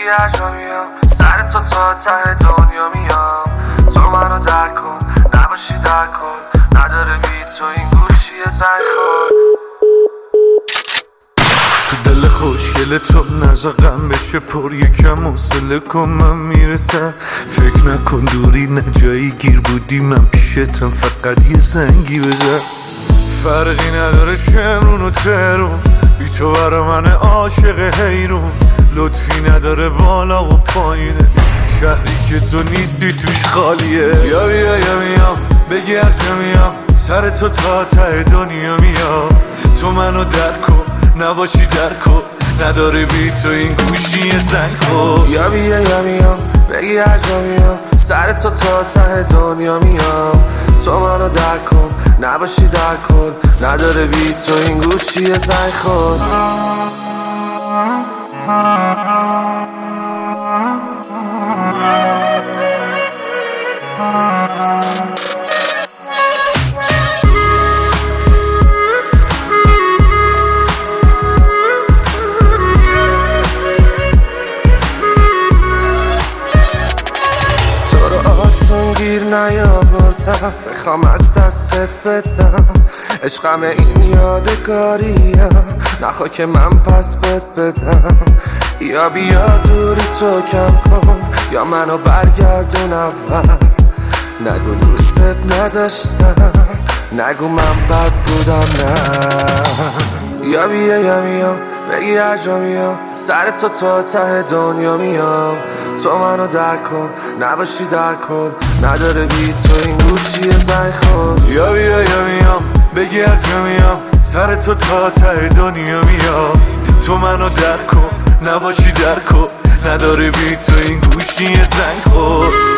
بگی هر جا میام سر تو تا ته دنیا میام. تو منو درک کن نباشی در کن، نداره بی تو این گوشی زنگ خور. تو دل خوشگل تو نزا غم بشه پر، یکم حوصله کن من میرسم. فکر نکن دوری نه جایی گیر بودی، من پیشتم فقط یه زنگی بزن. فرقی نداره شمرون و ترون، بی تو برا من عاشق حیرون. لطفی نداره بالا و پایینه، شهری که تو نیستی توش خالیه. یا بیا یا میام بگی از میام سر تو تا ته دنیا میام. تو منو درک کن نباشی در کن، نداره بی تو این گوشی زنگ خور. یا بیا یا میام بگی هر جا میام سر تو تا ته دنیا میام. تو منو درک کن نباشی در کن، نداره بی تو این گوشی زنگ خور. گیر نیاوردم بخوام از دستت بدم، عشقم این یادگاریه نخوا که من پس بدم. یا بیا دوری تو کم کن یا منو برگردون اول. نگو دوستت نداشتم، نگو من بد بودم نه. یا بیا یا میام بگی هر جا میام سر تو تا ته دنیا میام. تو منو درک کن نباشی در کن، نداره بی تو این گوشی زنگ خور. یا بیا یا میام بگی از جا میام سر تو تا ته دنیا میام. تو منو درک کن نباشی در کن، نداره بی تو این گوشی زنگ خور.